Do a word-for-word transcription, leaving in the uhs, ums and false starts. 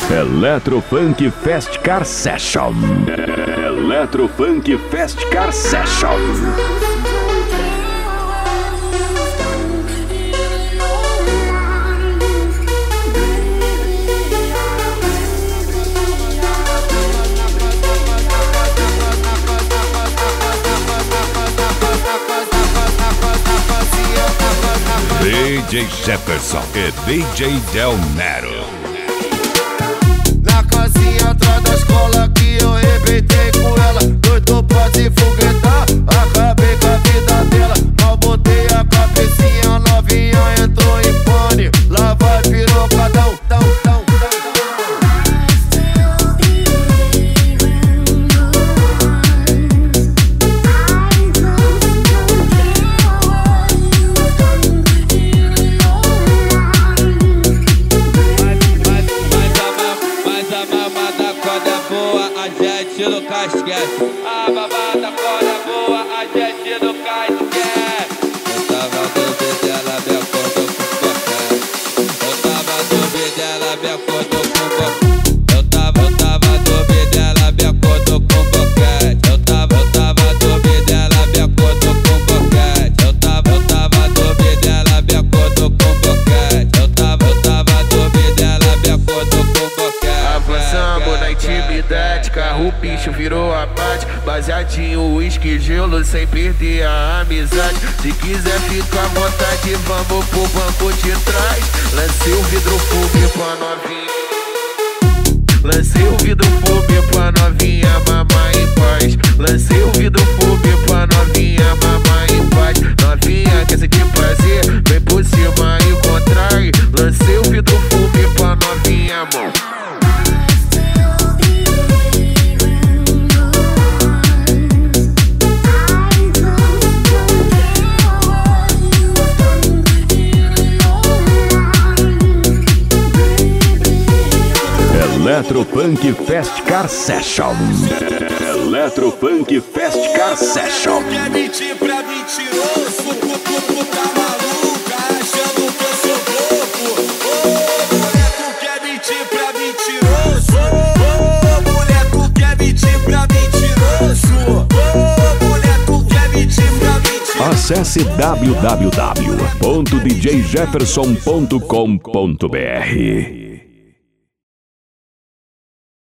Electrofunk Fast Car Session. Electrofunk Fast Car Session. D J Jefferson e D J Del Nero. Na casinha atrás da escola que eu arrebentei com ela. Doido pra se foguetar, acabei com a vida dela. Mal botei a cabecinha, novinha entrou em pane. Lá vai pirocadão, tão, tão, tão. No casquete, a babada quando é boa, a gente no casquete. Eu tava duvidando dela, me acordou com boquete. Eu tava duvidando dela, me acordou com boquete. Eu tava, eu tava duvidando dela, me acordou com boquete. Eu tava, eu tava duvidando dela, me acordou com boquete. Eu tava, eu tava duvidando dela, me acordou com boquete. Eu tava, eu tava duvidando dela, me acordou com boquete. Avançamos na intimidade, carro bicho virou abate. Baseadinho, uísque, gelo, sem perder a amizade. Se quiser ficar à vontade, vamos pro banco de trás. Lancei o vidro fome pra novinha. Lancei o vidro fome pra novinha, mamar em paz. Lancei o vidro fome pra novinha, mamar em paz. Novinha, quer sentir prazer? Vem por cima e contrai. Lancei o vidro fome pra novinha, mão. Electrofunk Fast Car Session. Electrofunk Fast Car Session. Quer mentir pra mentiroso, tu tá maluca, achando que eu sou bobo. Ô, mulher, tu quer mentir pra mentiroso. Ô, mulher, tu quer mentir pra mentiroso. Ô, mulher, tu quer mentir pra mentiroso. Acesse w w w ponto d j jefferson ponto com ponto b r.